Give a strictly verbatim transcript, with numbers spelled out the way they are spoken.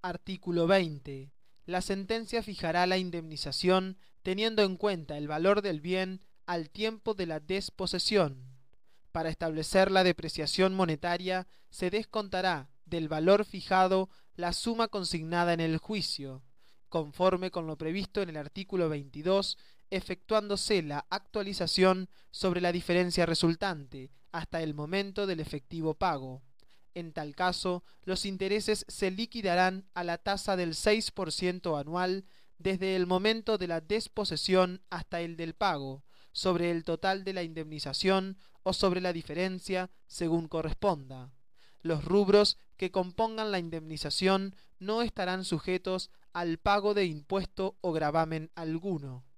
Artículo veinte. La sentencia fijará la indemnización teniendo en cuenta el valor del bien al tiempo de la desposesión. Para establecer la depreciación monetaria se descontará del valor fijado la suma consignada en el juicio, conforme con lo previsto en el artículo veintidós, efectuándose la actualización sobre la diferencia resultante hasta el momento del efectivo pago. En tal caso, los intereses se liquidarán a la tasa del seis por ciento anual desde el momento de la desposesión hasta el del pago, sobre el total de la indemnización o sobre la diferencia, según corresponda. Los rubros que compongan la indemnización no estarán sujetos al pago de impuesto o gravamen alguno.